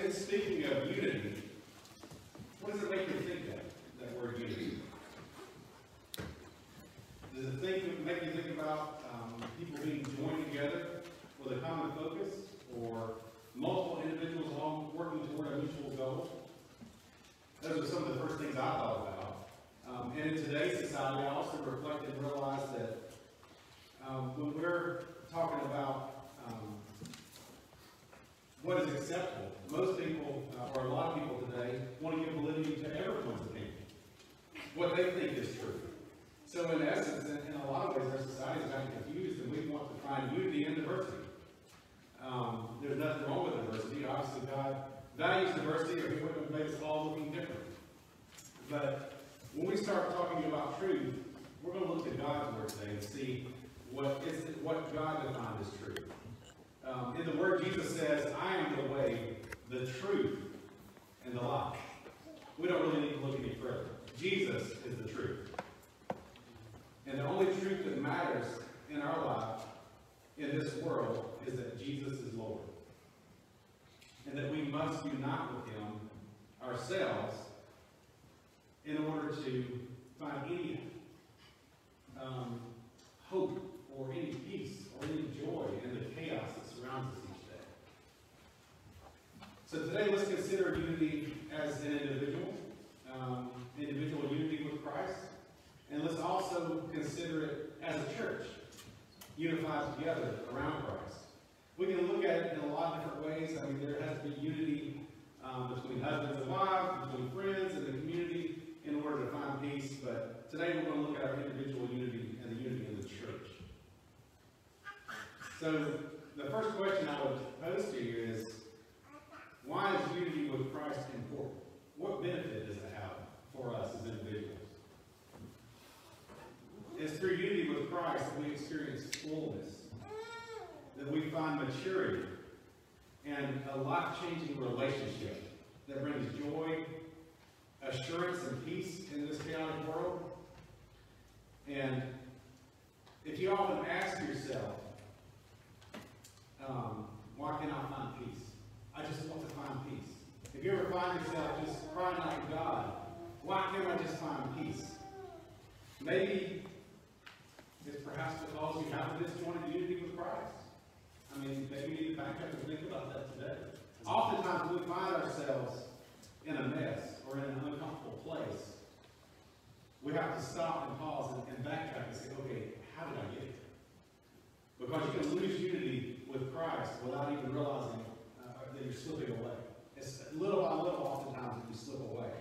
begin speaking of unity, what does it make you think of, that word unity? Does it make you think about people being joined together with a common focus, or multiple individuals all working toward a mutual goal? Those are some of the first things I thought about. And in today's society, I also reflect and realize that when we're talking about what is acceptable, most people, or a lot of people today, want to give validity to everyone's opinion, what they think is true. So in essence, in a lot of ways, our society is gotten confused, and we want to find unity in diversity. There's nothing wrong with diversity. Obviously, God values diversity, or He wouldn't have made us all looking different. But when we start talking about truth, we're going to look to God's Word today and see what God defined as truth. In the Word, Jesus says, "I am the way, the truth, and the life." We don't really need to look any further. Jesus is the truth. And the only truth that matters in our life, in this world, is that Jesus is Lord. And that we must unite with Him ourselves in order to find any hope or any peace or any joy in the chaos that surrounds us each day. So today, let's consider unity as an individual, individual unity with Christ. And let's also consider it as a church, unified together around Christ. We can look at it in a lot of different ways. I mean, there has to be unity between husbands and wives, between friends and the community in order to find peace. But today we're going to look at our individual unity and the unity in the church. So the first question I would pose to you is, why is unity with Christ important? What benefit does it have for us as individuals? It's through unity with Christ that we experience fullness, that we find maturity, and a life-changing relationship that brings joy, assurance, and peace in this chaotic world. And if you often ask yourself, why can't I find peace? I just want to find peace. If you ever find yourself just crying out to God, why can't I just find peace? Maybe it's perhaps because you have a disjointed unity with Christ. I mean, maybe you need to back up and think about that today. Oftentimes we find ourselves in a mess or in an uncomfortable place. We have to stop and pause and backtrack and say, okay, how did I get here? Because you can lose unity with Christ without even realizing that you're slipping away. It's little by little, oftentimes, that you slip away.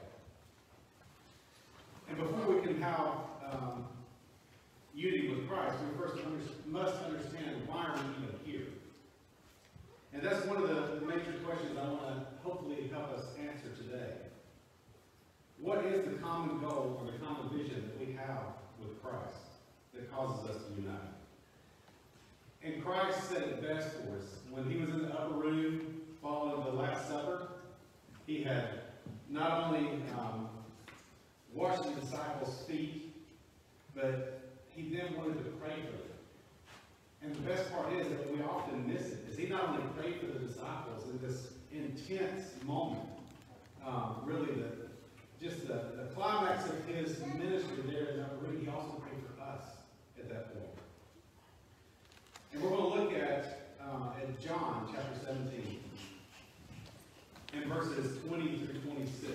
And before we can have unity with Christ, we first must understand why are we even here. And that's one of the major questions I want to hopefully help us answer today. What is the common goal or the common vision that we have with Christ that causes us to unite? And Christ said it best for us. When He was in the upper room following the Last Supper, He had not only washed the disciples' feet, but He then wanted to pray for them. And the best part is that we often miss it, is He not only prayed for the disciples in this intense moment, really the climax of His ministry there in that room, He also prayed for us at that point. And we're going to look at John chapter 17 and verses 20 through 26.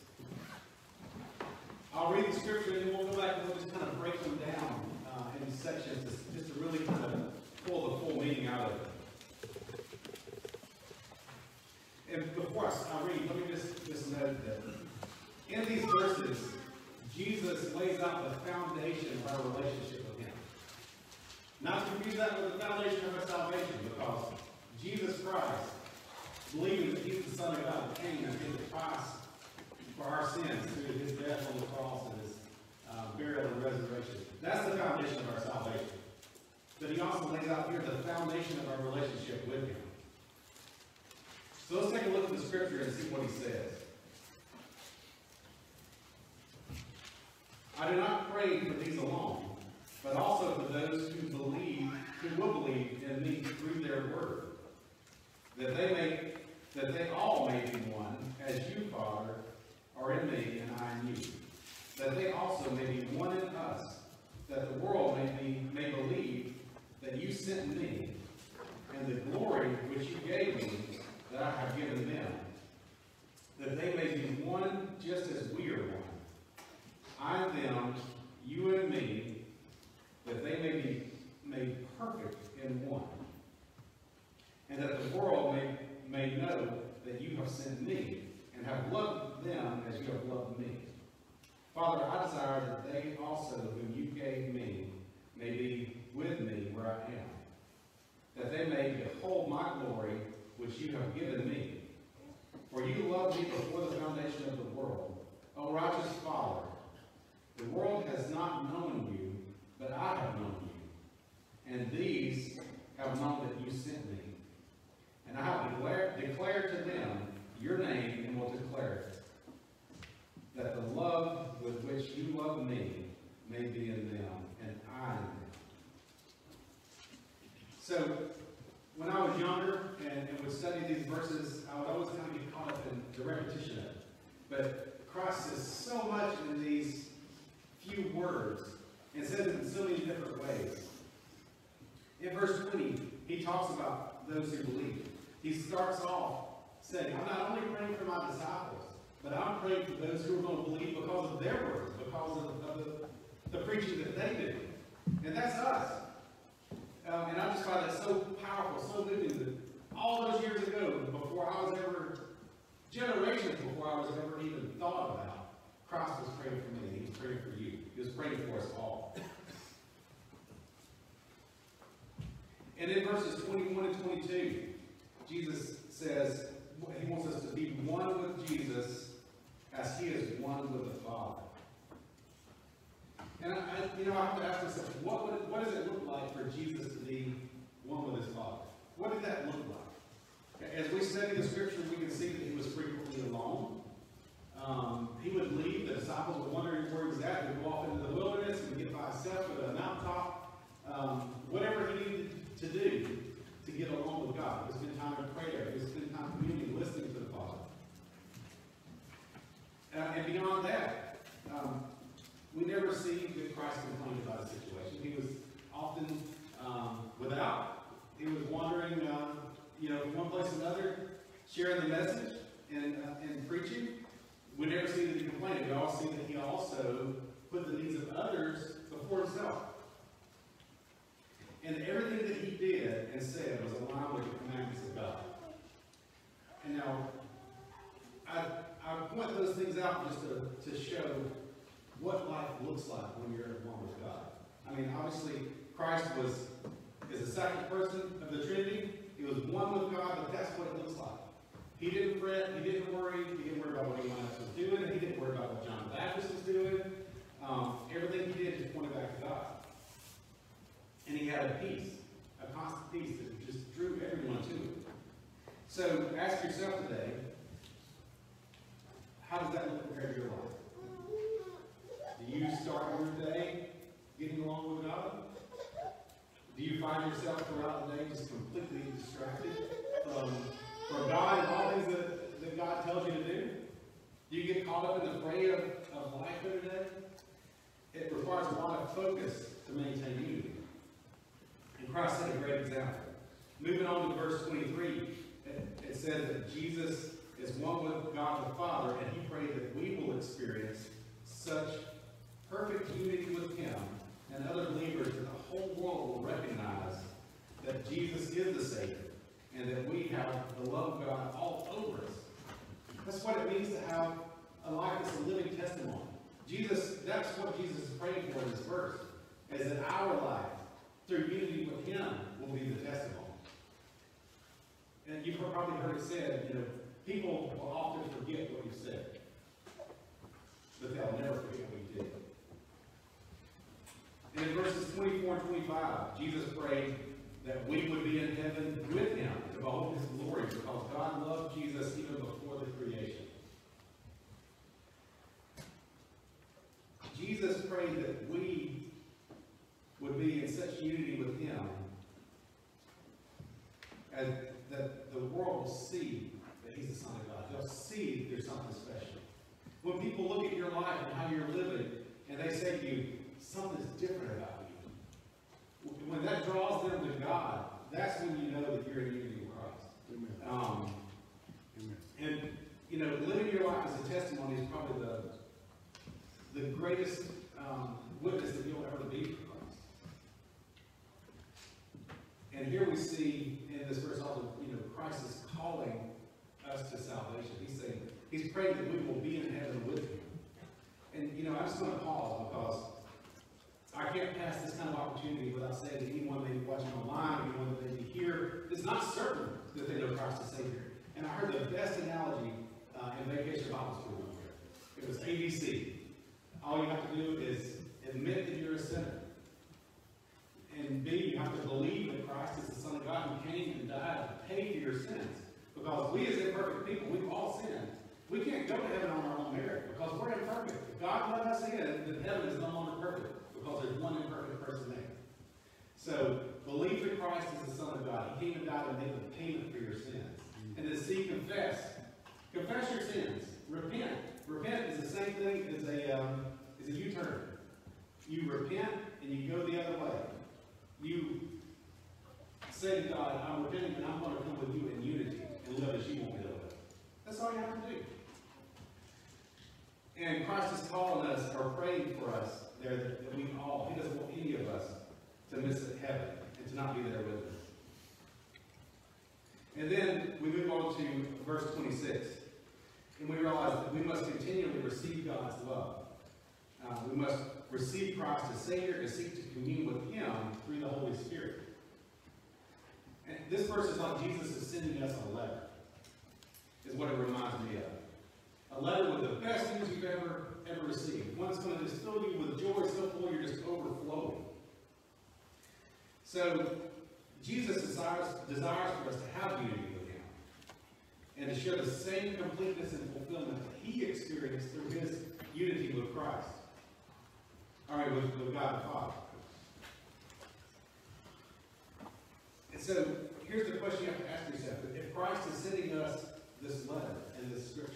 I'll read the scripture and then we'll go back and we'll just kind of break them down in sections just to really kind of pull the full meaning out of it. And before I read, let me just note that in these verses, Jesus lays out the foundation of our relationship with Him. Not to confuse that with the foundation of our salvation, because Jesus Christ, believing that He's the Son of God, came and paid the price for our sins through His death on the cross and His burial and resurrection. That's the foundation of our salvation. But He also lays out here the foundation of our relationship with Him. So let's take a look at the scripture and see what He says. I do not pray for these alone, but also for those who will believe in me through their word, that they may that they all may be one, as you, Father, are in me and I in you, that they also may be one in us, that the world may believe that you sent me, and the glory which you gave me, that I have given them, that they may be one just as we are one. I and them, you and me, that they may be made perfect in one, and that the world may know that you have sent me, and have loved them as you have loved me. Father, I desire that they also, whom you gave me, may be with me where I am, that they may behold my glory, which you have given me. For you loved me before the foundation of the world. O righteous Father, the world has not known you, but I have known you. And these have known that you sent me. And I have declared to them your name and will declare it, that the love with which you love me may be in them, and I in them. So, when I was younger and would study these verses, I would always kind of get caught up in the repetition of it. But Christ says so much in these few words, and says it in so many different ways. In verse 20, he talks about those who believe. He starts off saying, I'm not only praying for my disciples, but I'm praying for those who are going to believe because of their words, because of the preaching that they do. And that's us. And I just find that so powerful, so moving that all those years ago, before I was ever, generations before I was ever even thought about, Christ was praying for me. He was praying for you. He was praying for us all. And in verses 21 and 22, Jesus says he wants us to be one with Jesus as he is one with the Father. And I have to ask myself, what does it look like for Jesus to be one with his Father? What did that look like? As we study the Scripture, we can see that he was frequently alone. He would leave. The disciples were wondering where he was at. He would go off into the wilderness and get by himself at a mountaintop. Whatever he needed to do to get along with God. He would spend time in prayer. He would spend time communing, listening to the Father. And beyond that, we never see that Christ complained about a situation. He was often without. He was wandering, from one place to another, sharing the message and preaching. We never see that he complained. We all see that he also put the needs of others before himself. And everything that he did and said was aligned with the commandments of God. And now, I point those things out just to show what life looks like when you're at one with God. I mean, obviously, Christ is the second person of the Trinity. He was one with God, but that's what it looks like. He didn't fret, he didn't worry about what anyone else was doing, he didn't worry about what John the Baptist was doing. Everything he did just pointed back to God. And he had a peace, a constant peace that just drew everyone to him. So ask yourself today, how does that look compared to your life? Do you start your day getting along with God? Do you find yourself throughout the day just completely distracted from God and all things that God tells you to do? Do you get caught up in the fray of life every day? It requires a lot of focus to maintain unity. And Christ set a great example. Moving on to verse 23, it says that Jesus is one with God the Father, and he prayed that we will experience such perfect unity with him and other believers that the whole world will recognize that Jesus is the Savior and that we have the love of God all over us. That's what it means to have a life that's a living testimony. That's what Jesus is praying for in this verse, is that our life, through unity with him, will be the testimony. And you've probably heard it said, people will often forget what you said, but they'll never forget what you did. And in verses 24 and 25, Jesus prayed that we would be in heaven with him to behold his glory, because God loved Jesus even before the creation. Jesus prayed that we would be in such unity with him as that the world will see he's the Son of God. They'll see there's something special. When people look at your life and how you're living, and they say to you, something's different about you. When that draws them to God, that's when you know that you're in unity with Christ. Amen. And, you know, living your life as a testimony is probably the greatest witness that you'll ever be for Christ. And here we see in this verse also, you know, Christ is calling us to salvation. He's saying, he's praying that we will be in heaven with him. And, you know, I'm just going to pause because I can't pass this kind of opportunity without saying to anyone maybe watching online, anyone that may be here, it's not certain that they know Christ as Savior. And I heard the best analogy in Vacation Bible School one year. It was ABC. All you have to do is admit that you're a sinner. And B, you have to believe that Christ is the Son of God who came and died to pay for your sins. Because we as imperfect people, we've all sinned. We can't go to heaven on our own merit because we're imperfect. If God let us in, then heaven is no longer perfect because there's one imperfect person there. So, believe that Christ is the Son of God. He came and died and made the payment for your sins. And then C, confess. Confess your sins. Repent. Repent is the same thing as a U-turn. You repent and you go the other way. You say to God, I'm repenting and I'm going to come with you in unity and live as you want me to live. That's all you have to do. And Christ is calling us or praying for us there that we all, he doesn't want any of us to miss heaven and to not be there with us. And then we move on to verse 26. And we realize that we must continually receive God's love. We must receive Christ as Savior and seek to commune with him through the Holy Spirit. And this verse is like Jesus is sending us a letter, is what it reminds me of. A letter with the best news you've ever received. One that's going to just fill you with joy so full you're just overflowing. So, Jesus desires for us to have unity with him and to share the same completeness and fulfillment that he experienced through his unity with Christ. All right, with God the Father. And so, here's the question you have to ask yourself. If Christ is sending us this letter and this scripture,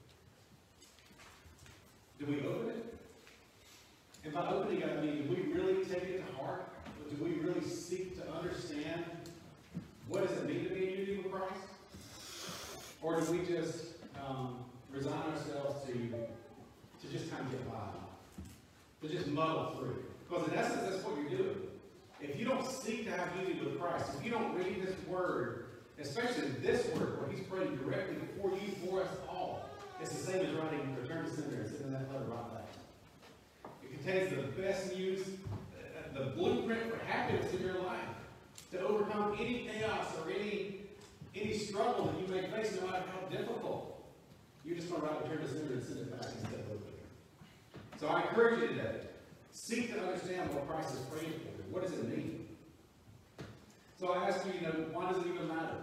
do we open it? And by opening it, I mean, do we really take it to heart? Do we really seek to understand what does it mean to be in unity with Christ? Or do we just resign ourselves to just kind of get by, to just muddle through? Because in essence, that's what you're doing. If you don't seek to have unity with Christ, if you don't read this word, especially this word where he's praying directly for you, for us all, it's the same as writing Return to Sender and sending that letter right back. It contains the best news, the blueprint for happiness in your life, to overcome any chaos or any struggle that you may face, no matter how difficult. You're just going to write Return to Sender and send it back instead of over here. So I encourage you today, seek to understand what Christ is praying for you. What does it mean? So I ask you, why does it even matter?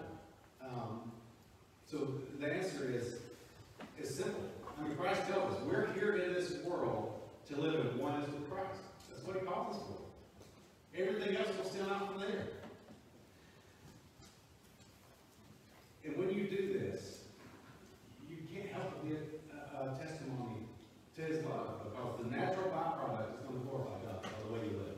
So the answer is simple. I mean, Christ tells us we're here in this world to live in oneness with Christ. That's what he calls us for. Everything else will stand out from there. And when you do this, you can't help but give a testimony to his love, because the natural byproduct is going to glorify God by the way you live.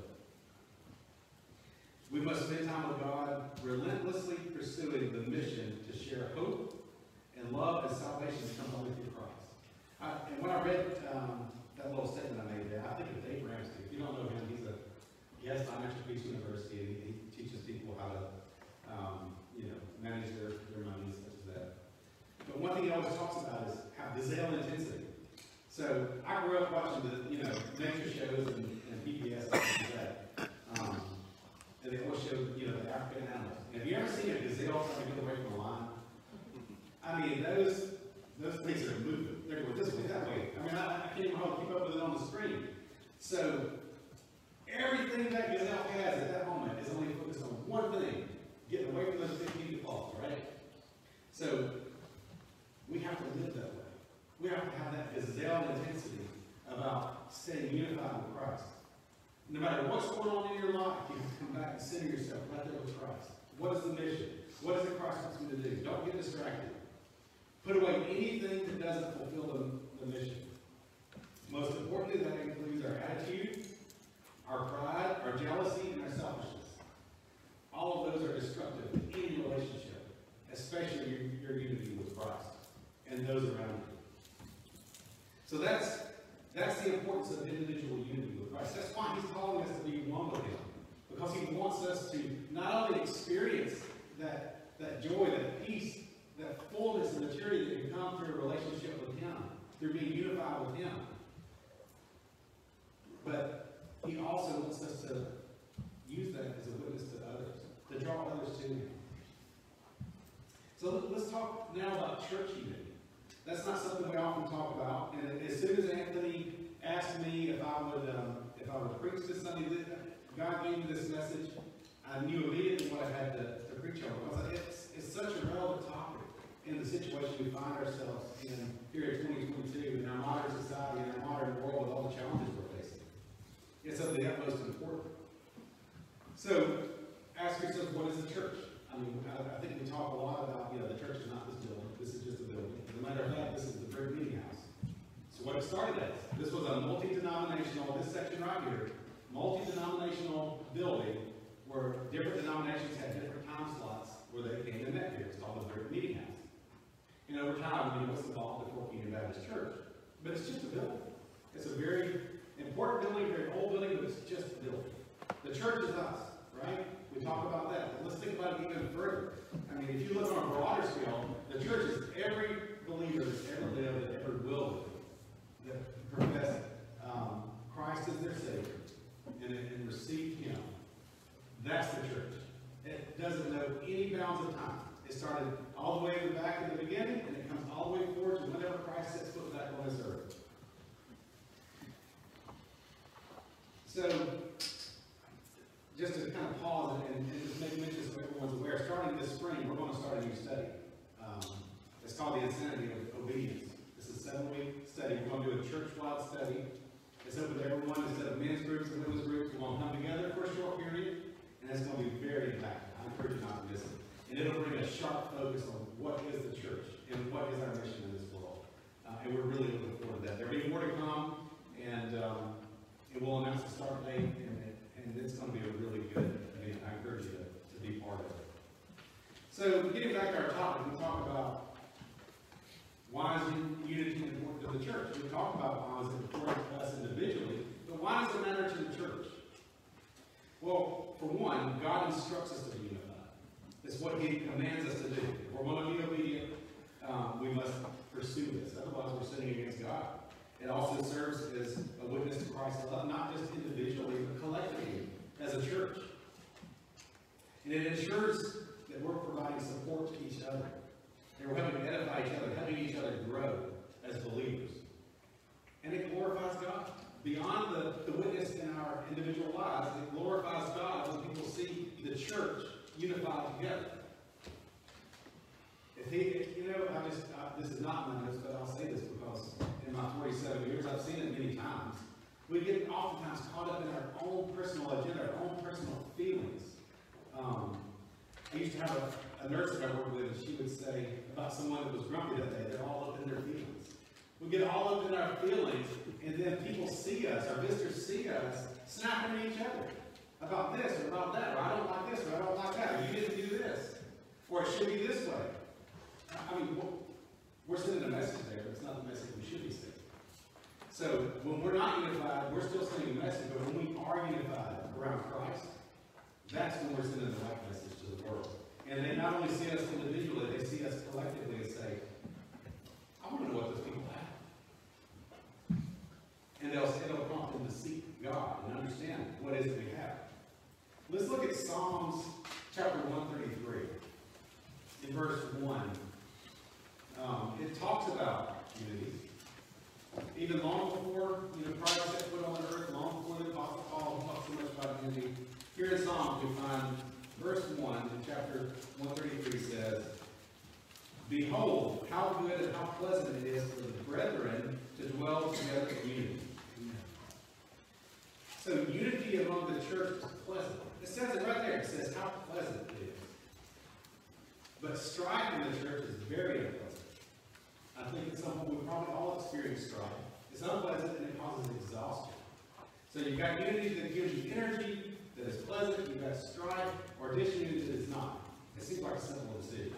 We must spend time with God, relentlessly pursuing the mission to share hope and love and salvation that comes only through Christ. And when I read that little statement I made there, I think of Dave Ramsey. If you don't know him, he's a guest on Metro Beach University, and he teaches people how to manage their money, such as that. But one thing he always talks about is how gazelle intensity. So I grew up watching the nature shows and PBS and like that. And they always show the African animals. And have you ever seen a gazelle trying to get away from a lion? I mean, those things are moving. They're going this way, that way. I mean, I can't even hardly keep up with it on the screen. So everything that gazelle has at that moment is only focused on one thing: getting away from those big pitfalls, right? So we have to live that way. We have to have that gazelle intensity about staying unified with Christ. No matter what's going on in your life, you have to come back and center yourself right there with Christ. What is the mission? What is it Christ wants me to do? Don't get distracted. Put away anything that doesn't fulfill the mission. Most importantly, that includes our attitude, our pride, our jealousy, and our selfishness. All of those are destructive in any relationship, especially your unity with Christ and those around you. So that's the importance of individual unity with Christ. That's why he's calling us to be one with him. Because he wants us to not only experience that joy, that peace, that fullness and maturity that can come through a relationship with him, through being unified with him. But he also wants us to use that as a witness to others, to draw others to him. So let's talk now about church unity. That's not something we often talk about. And as soon as Anthony asked me if I would preach this Sunday, God gave me this message, I knew immediately what I had to preach on. Because it's such a relevant topic in the situation we find ourselves in here in 2022, in our modern society, in our modern world, with all the challenges we're facing. It's of the utmost importance. So, ask yourself, what is the church? I mean, I think we talk a lot about, the church is not this building. This is just a building. As a matter of fact, this is the Brick Meeting House. So what it started as, this was a multi-denominational, this section right here, multi-denominational building where different denominations had different time slots where they came and met here. It's called the Brick Meeting House. And over time, what's involved with Fort Union Baptist Church. But it's just a building. It's a very important building, very old building, but it's just a building. The church is us, right? We talk about that. But let's think about it even further. I mean, if you look on a broader scale, the church is every believer that's ever lived, that ever will live, that profess Christ as their Savior and receive him. That's the church. It doesn't know any bounds of time. It started all the way back in the beginning, and it comes all the way forward to whenever Christ sets foot back on this earth. So, just to kind of pause and just make mention so everyone's aware, starting this spring, we're going to start a new study. It's called The Insanity of Obedience. This is a 7-week study. We're going to do a church-wide study. It's open to everyone instead of men's groups and women's groups. We're going to come together for a short period, and it's going to be very impactful. I encourage you not to miss it. And it'll bring a sharp focus on what is the church and what is our mission in this world. And we're really looking forward to that. There'll be more to come, and it will announce the start date, and it's going to be a really good event. I encourage you to be part of it. So, getting back to our topic, we talk about why is unity important to the church. We talk about why is it important to us individually, but why does it matter to the church? Well, for one, God instructs us to be unified. It's what he commands us to do. If we're going to be obedient, we must pursue this. Otherwise, we're sinning against God. It also serves as a witness to Christ's love, not just individually, but collectively as a church. And it ensures that we're providing support to each other. And we're helping to edify each other, helping each other grow as believers. And it glorifies God. Beyond the witness in our individual lives, it glorifies God when people see the church unified together. This is not my notes, but I'll say this because in my 47 years, I've seen it many times. We get oftentimes caught up in our own personal agenda, our own personal feelings. I used to have a nurse that I worked with, and she would say about someone that was grumpy that day, they're all up in their feelings. We get all up in our feelings, and then people see us, our visitors see us, snapping at each other about this or about that, or I don't like this or I don't like that, or you didn't do this, or it should be this way. I mean, we're sending a message there, but it's not the message we should be sending. So when we're not unified, we're still sending a message, but when we are unified around Christ, that's when we're sending the right message to the world. And they not only see us individually, they see us collectively and say, I want to know what those people have. And it'll prompt them to seek God and understand what it is that we have. Let's look at Psalms chapter 133. In verse 1, it talks about unity. Even long before Christ set foot on the earth, long before the Apostle Paul talked so much about unity, here in Psalms we find verse 1 in chapter 133 says, Behold, how good and how pleasant it is for the brethren to dwell together in unity. So unity among the church is pleasant. It says it right there. It says how pleasant it is. But strife in the church is very unpleasant. some point we probably all experience strife. It's unpleasant and it causes exhaustion. So you've got unity that gives you energy, that is pleasant, you've got strife, or disunity that is not. It seems like a simple decision.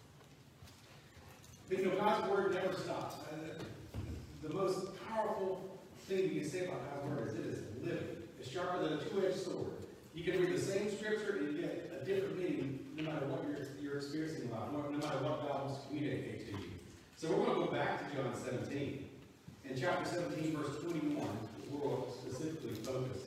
But you know, God's word never stops. The most powerful thing you can say about God's word is it is living. It's sharper than a two-edged sword. You can read the same scripture and you get a different meaning no matter what you're experiencing in life, no matter what God wants to communicate to you. So we're going to go back to John 17. In chapter 17, verse 21, we'll specifically focus.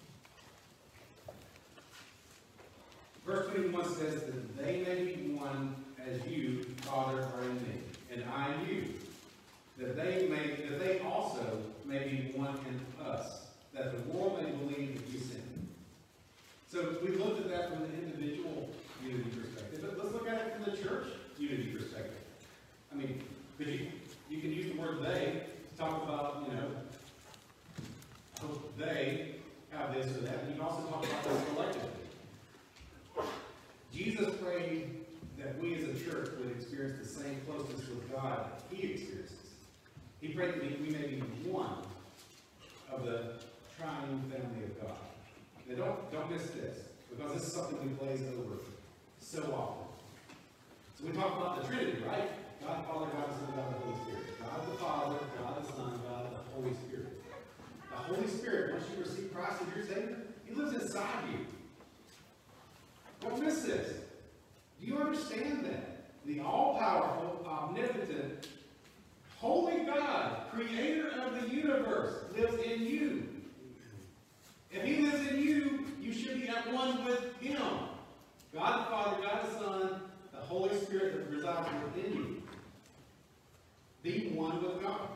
Verse 21 says that they may be one as you, Father, are in me, and I in you. That they also may be one in us, that the world may believe that you sent me. So we looked at that from the individual unity perspective, but let's look at it from the church unity perspective. I mean, because you can use the word they to talk about, you know, I hope they have this or that, and you can also talk about this collectively. Jesus prayed that we as a church would experience the same closeness with God that He experiences. He prayed that we may be one of the triune family of God. Now don't miss this, because this is something we glaze over so often. So we talk about the Trinity, right? God the Father, God the Son, God the Holy Spirit. God the Father, God the Son, God the Holy Spirit. The Holy Spirit, once you receive Christ as your Savior, He lives inside you. Don't miss this. Do you understand that? The all-powerful, omnipotent, holy God, creator of the universe, lives in you. If He lives in you, you should be at one with Him. God the Father, God the Son, the Holy Spirit that resides within you. Be one with God.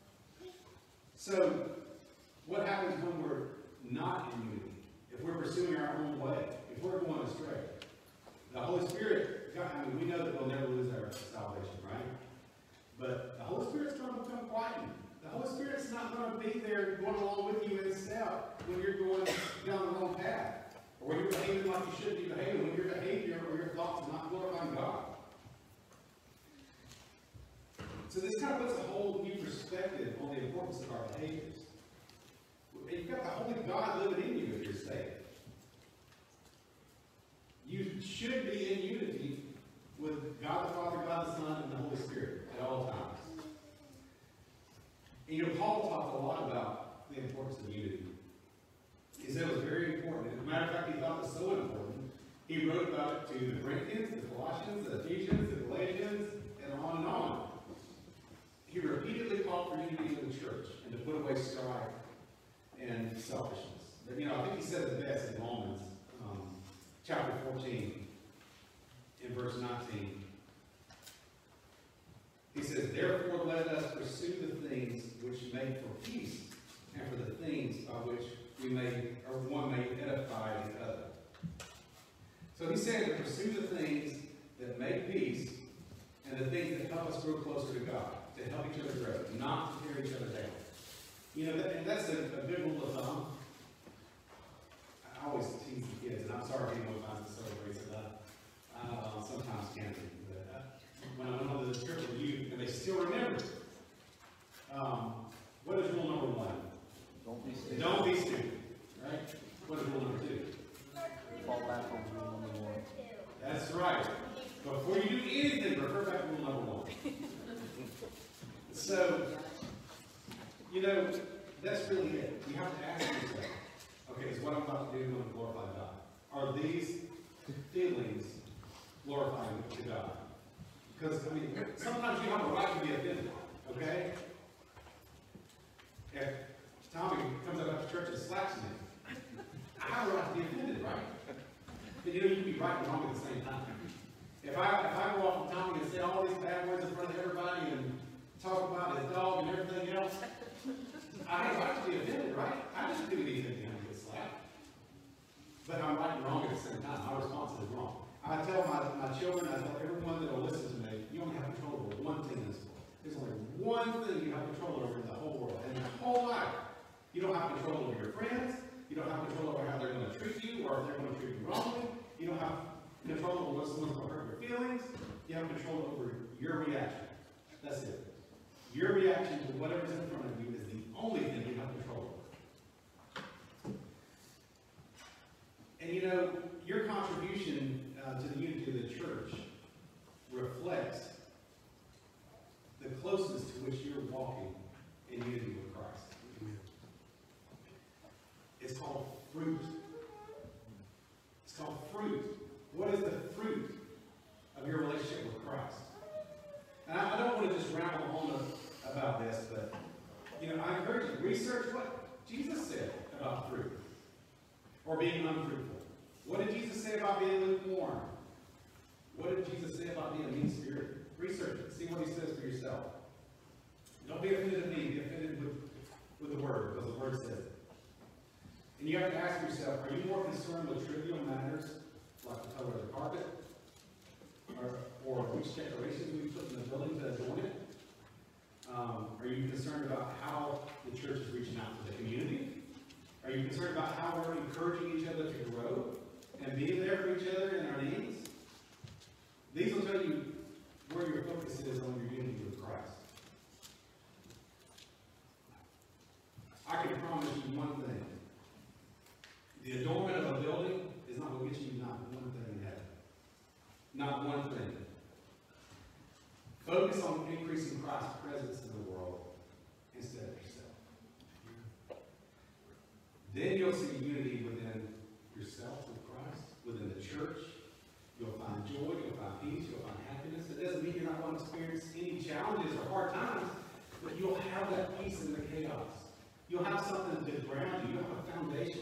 So, what happens when we're not in unity? If we're pursuing our own way, if we're going astray? The Holy Spirit, God, I mean, we know that we'll never lose our salvation, right? But the Holy Spirit's going to become quiet. The Holy Spirit's not going to be there going along with you in step when you're going down the wrong path. Or when you're behaving like you shouldn't be behaving, when your behavior or your thoughts are not glorifying God. So this kind of puts a whole new perspective on the importance of our behaviors. You've got the Holy God living in you if you're saved. You should be in unity with God the Father, God the Son, and the Holy Spirit at all times. And you know, Paul talked a lot about the importance of unity. He said it was very important. As a matter of fact, he thought it was so important, he wrote about it to the Corinthians, the Colossians, the Ephesians, the Galatians, and on and on. He repeatedly called for unity in the church and to put away strife and selfishness. But, you know, I think he said it best in Romans chapter 14, in verse 19. He says, therefore let us pursue the things which make for peace, and for the things by which we may, or one may edify the other. So he's saying to pursue the things that make peace, and the things that help us grow closer to God, to help each other grow, not to tear each other down. You know, and that's a good rule of thumb. I always tease the kids, and I'm sorry if anyone finds it celebrates it. Sometimes can't be. But when I went on to the trip with you, and they still remember it. What is rule number 1? Don't be stupid. Don't be stupid. Right? What is rule number 2? Fall back on rule number 1. That's right. Before you do anything, refer back to rule number 1. So, you know, that's really it. You have to ask yourself, okay, is what I'm about to do going to glorify God? Are these feelings glorifying to God? Because, I mean, sometimes you have a right to be offended, okay? If Tommy comes up after church and slaps me, I have a right to be offended, right? But you know, you can be right and wrong at the same time. If I go off with Tommy and say all these bad words in front of everybody and talk about his dog and everything else, I have a right to be offended, right? I just do anything to get slapped. But I'm right and wrong at the same time. My response is wrong. I tell my children, I tell everyone that will listen to me, you only have control over one thing in this world. There's only one thing you have control over in the whole world, and your whole life. You don't have control over your friends. You don't have control over how they're going to treat you, or if they're going to treat you wrongly. You don't have control over what someone's going to hurt your feelings. You have control over your reaction. That's it. Your reaction to whatever's in front of you is the only thing you have control over. And you know, your contribution to the unity of the church reflects the closeness to which you're walking in unity with Christ. It's called fruit. It's called fruit. What is the fruit of your relationship with Christ? And I don't want to just ramble on about this, but you know, I encourage you, research what Jesus said about fruit or being unfruitful. What did Jesus say about being lukewarm? What did Jesus say about being mean-spirited? Research it. See what he says for yourself. Don't be offended at me. Be offended with the Word, because the Word says it. And you have to ask yourself, are you more concerned with trivial matters, like the color of the carpet, or which decorations we put in the building to adorn it? Are you concerned about how the church is reaching out to the community? Are you concerned about how we're encouraging each other to grow and being there for each other in our needs? These will tell you where your focus is on your unity with Christ. I can promise you one thing. The adornment of a building is not going to get you not one thing in heaven. Not one thing. Focus on increasing Christ's presence in the world instead of yourself. Then you'll see unity within yourself with Christ, within the church. You'll find joy, you'll find peace, you'll find happiness. It doesn't mean you're not going to experience any challenges or hard times, but you'll have that peace in the chaos. You'll have something to ground you. You'll have a foundation.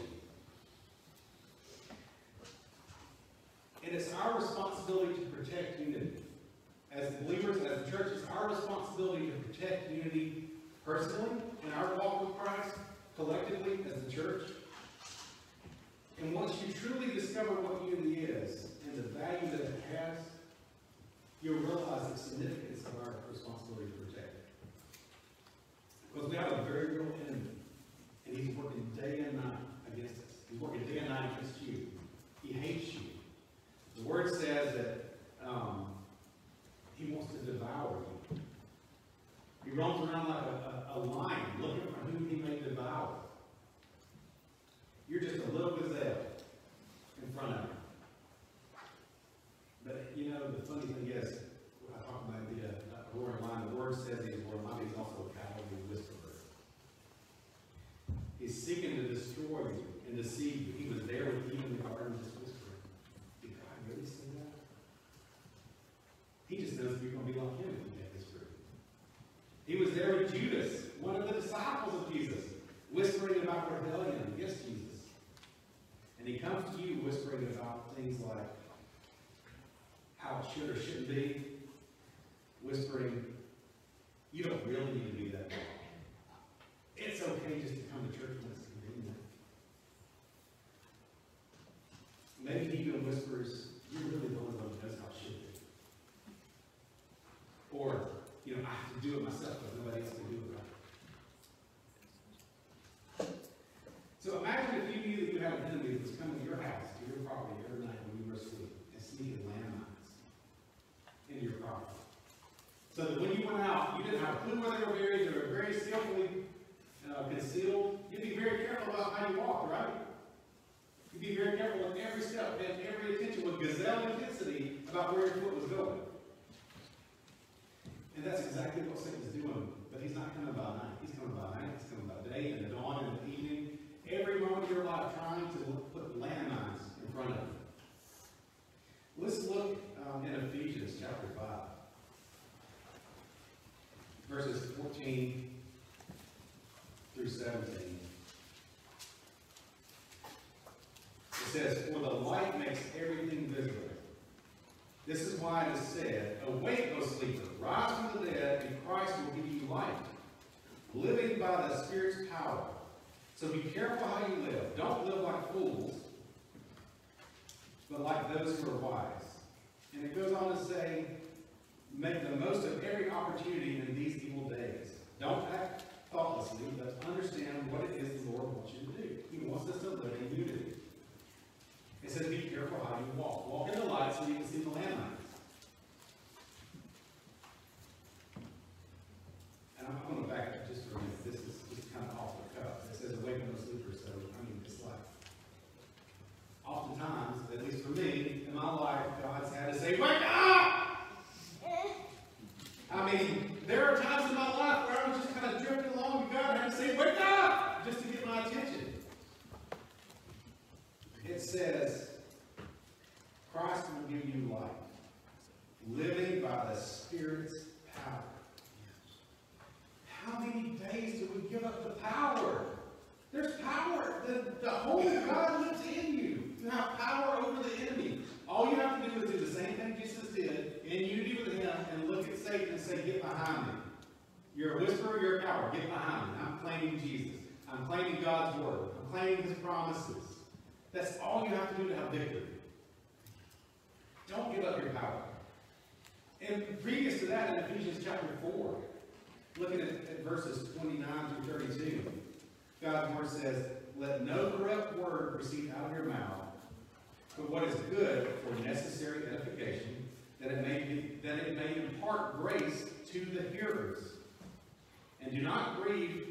And it's our responsibility to protect unity. As believers, as a church, it's our responsibility to protect unity personally in our walk with Christ, collectively as the church. And once you truly discover what unity is and the value that it has, you'll realize the significance of our responsibility to protect it. Because we have a very real enemy, and he's working day and night against us. He's working day and night against you. He hates you. The Word says that he wants to devour you. He roams around like a lion looking for whom he may devour. You're just a little gazelle in front of him. But you know, the funny thing is, I talk about the roaring lion. The Word says he's a roaring lion. He's also a cowardly whisperer. He's seeking to destroy you and deceive you. He was there with you in the garden just whispering. Did God really say that? He just knows you're going to be like him if you get this fruit. He was there with Judas, one of the disciples of Jesus, whispering about rebellion against Jesus. And he comes to you whispering about things like how it should or shouldn't be, whispering, you don't really need to be that way. It's okay just to come to church when it's convenient. Maybe he even whispers, you're really the only one who knows how it should be. Or, you know, I have to do it myself because nobody else can do it right. So imagine if you knew that you had an enemy that was coming to your house, to your property every night when you were asleep, and sneaking landmines into your property. So that when you went out, you didn't have a clue where they were buried. They were very skillfully concealed. You'd be very careful about how you walked, right? You'd be very careful with every step and every attention with gazelle intensity about where your foot was going. And that's exactly what Satan's doing. But he's not coming by night. He's coming by night. He's coming by day and the dawn and the evening. Every moment of your life trying to put landmines in front of you. Let's look in Ephesians chapter 5. Verses 14 through 17. It says, for the light makes everything visible. This is why it is said, awake, O sleeper, rise from the dead, and Christ will give you light, living by the Spirit's power. So be careful how you live. Don't live like fools, but like those who are wise. And it goes on to say, make the most of every opportunity in these evil days. Don't act thoughtlessly, but understand what it is the Lord wants you to do. He wants us to live in unity. It says, be careful how you walk. Walk in the light so you can see the landmines. And I mean, there are times in my life where I was just kind of drifting along with God and I had to say, wake up! Just to get my attention. It says, Christ will give you life, living by the Spirit's power. How many days do we give up the power? There's power. The Holy God lives in you. You have power over the enemy. All you have to do is do the same thing Jesus did in unity with him and look at Satan and say, get behind me. You're a whisperer, you're a coward. Get behind me. I'm claiming Jesus. I'm claiming God's word. I'm claiming his promises. That's all you have to do to have victory. Don't give up your power. And previous to that, in Ephesians chapter 4, looking at verses 29 through 32, God's word says, let no corrupt word proceed out of your mouth, but what is good for necessary edification, that it may impart grace to the hearers. And do not grieve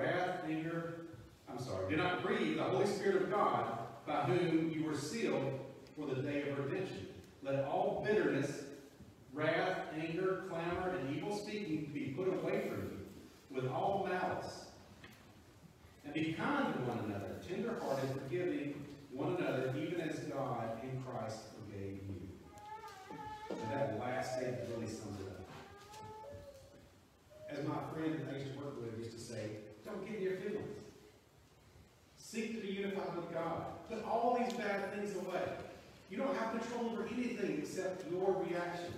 do not grieve the Holy Spirit of God, by whom you were sealed for the day of redemption. Let all bitterness, wrath, anger, clamor, and evil speaking be put away from you, with all malice. And be kind to one another, tender-hearted, forgiving one another, even as God in Christ forgave you. And that last statement really sums it up. As my friend that I used to work with used to say, don't get in your feelings. Seek to be unified with God. Put all these bad things away. You don't have control over anything except your reaction.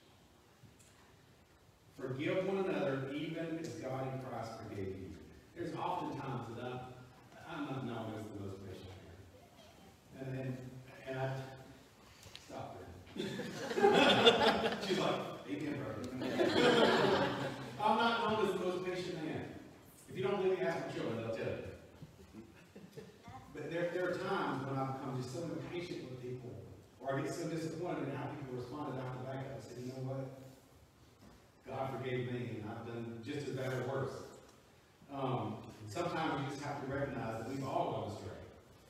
Forgive one another, even as God in Christ forgave you. There's often times that I'm not known as the most patient here. And I stop there. She's like, amen, brother. I'm not known as the most patient man. If you don't believe me, ask my children, they'll tell you. But there are times when I become just so impatient with people, or I get so disappointed in how people responded after the backup. I said, you know what? God forgave me, and I've done just as bad or worse. Sometimes you just have to recognize that we've all gone astray.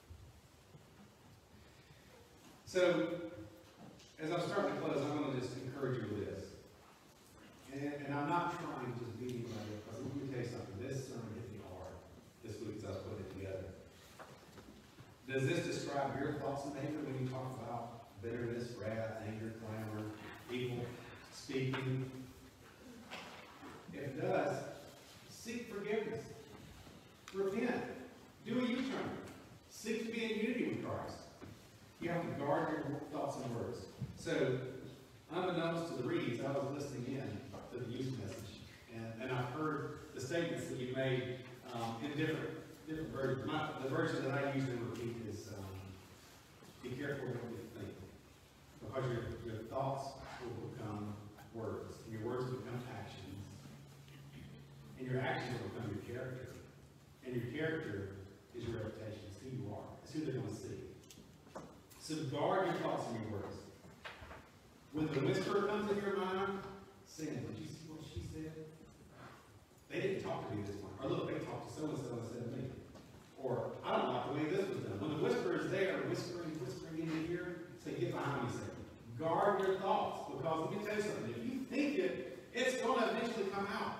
So, as I'm starting to close, I'm going to just encourage you with this. And I'm not trying to just beat anybody up, because let me tell you something. This sermon hit me hard this week as I was putting it together. Does this describe your thoughts and behavior when you talk about bitterness, wrath, anger, clamor, evil speaking? If it does, seek forgiveness. Repent. Do a U-turn. Seek to be in unity with Christ. You have to guard your thoughts and words. So, unbeknownst to the Reeds, I was listening in to the youth message, and I've heard the statements that you made in different versions. The version that I usually repeat is, be careful what you think, because your thoughts will become words, and your words will become actions, and your actions will become your character, and your character is your reputation. It's who you are. It's who they're going to see. So guard your thoughts and your words. When the whisperer comes in your mind, saying, did you see what she said? They didn't talk to me this way. Or look, they talked to so-and-so and said to me. Or, I don't like the way this was done. When the whisperer is there, whispering in your ear, say, get behind me, Satan. Guard your thoughts, because let me tell you something. If you think it, it's going to eventually come out.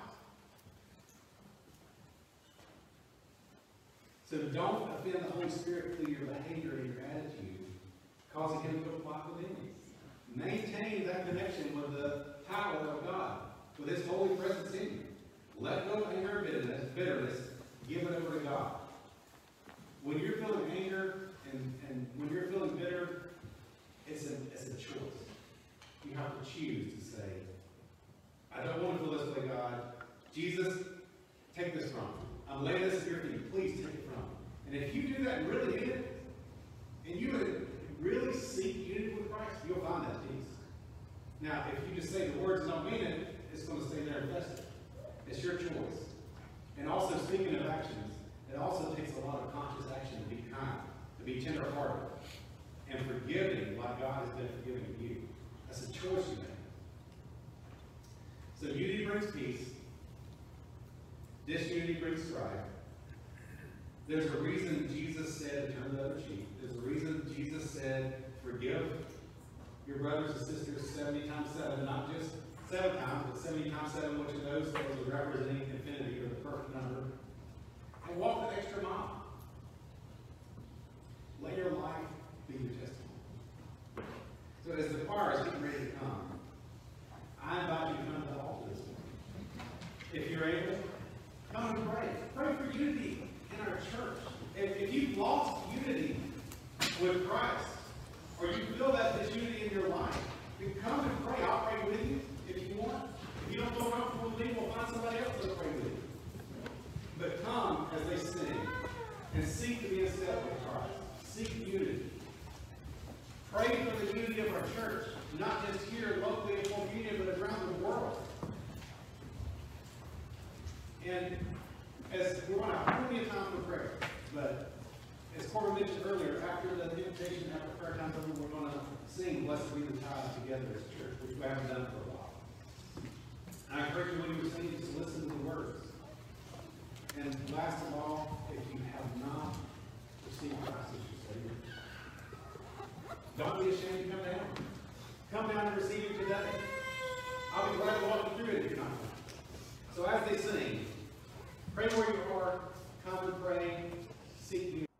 So don't offend the Holy Spirit through your behavior and your attitude, causing him to apply within you. Maintain that connection with the power of God, with his holy presence in you. Let go of anger and bitterness. Give it over to God. When you're feeling anger and when you're feeling bitter, it's a choice. You have to choose to say, I don't want to feel this way, God. Jesus, take this from me. I'm laying this at your feet. Please take it from me. And if you do that and really mean it, and you would really seek unity with Christ, you'll find that peace. Now, if you just say the words and don't mean it, it's going to stay there and fester. It's your choice. And also, speaking of actions, it also takes a lot of conscious action to be kind, to be tender-hearted, and forgiving like God has been forgiving you. That's a choice you make. So unity brings peace. Disunity brings strife. There's a reason Jesus said, turn the other cheek. There's a reason Jesus said, forgive your brothers and sisters 70 times 7, not just 7 times, but 70 times 7, which of those is representing infinity or the perfect number. And walk the extra mile. Let your life be your testimony. So as the choir is getting ready to come, I invite you to come to the altar this morning. If you're able, come and pray. Pray for unity in our church. If you've lost unity with Christ, or you feel that disunity in your life, then come and pray. I'll pray with you if you want. If you don't feel comfortable with me, we'll find somebody else to pray with you. But come as they sing and seek to be in step with Christ. Seek unity. Pray for the unity of our church, not just here locally at Fort Union, but around the world. And as we're going to have plenty of time for prayer, but as Corbin mentioned earlier, after the invitation, after prayer time, we're going to sing "Blessed Be the Tie" together as a church, which we haven't done for a while. And I encourage you when you're singing, just listen to the words. And last of all, if you have not received Christ as your Savior, don't be ashamed to come down. Come down and receive Him today. I'll be glad to walk you through it if you're not. So as they sing, pray where you are, come and pray, seek you.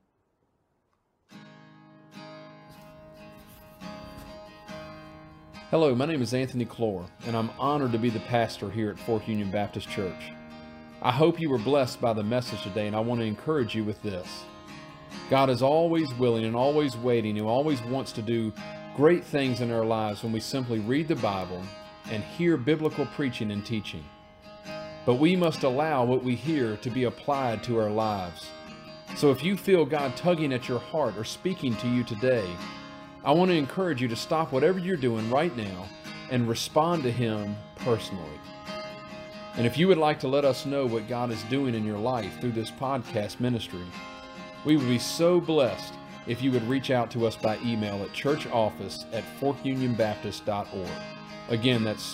Hello, my name is Anthony Clore, and I'm honored to be the pastor here at Fork Union Baptist Church. I hope you were blessed by the message today, and I want to encourage you with this. God is always willing and always waiting, and always wants to do great things in our lives when we simply read the Bible and hear biblical preaching and teaching. But we must allow what we hear to be applied to our lives. So if you feel God tugging at your heart or speaking to you today, I want to encourage you to stop whatever you're doing right now and respond to Him personally. And if you would like to let us know what God is doing in your life through this podcast ministry, we would be so blessed if you would reach out to us by email at churchoffice@forkunionbaptist.org. Again, that's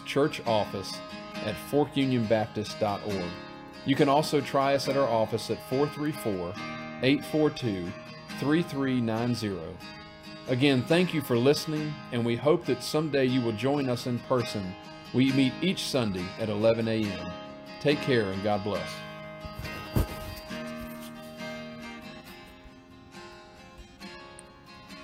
churchoffice@forkunionbaptist.org. You can also try us at our office at 434-842-3390. Again, thank you for listening, and we hope that someday you will join us in person. We meet each Sunday at 11 a.m. Take care and God bless.